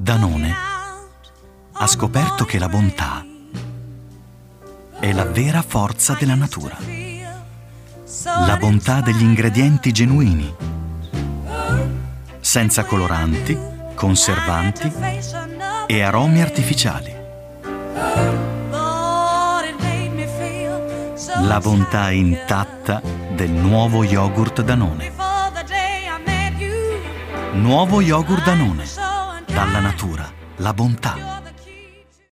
Danone ha scoperto che la bontà è la vera forza della natura. La bontà degli ingredienti genuini, senza coloranti, conservanti e aromi artificiali. La bontà intatta del nuovo yogurt Danone. Nuovo yogurt Danone. Dalla natura, la bontà.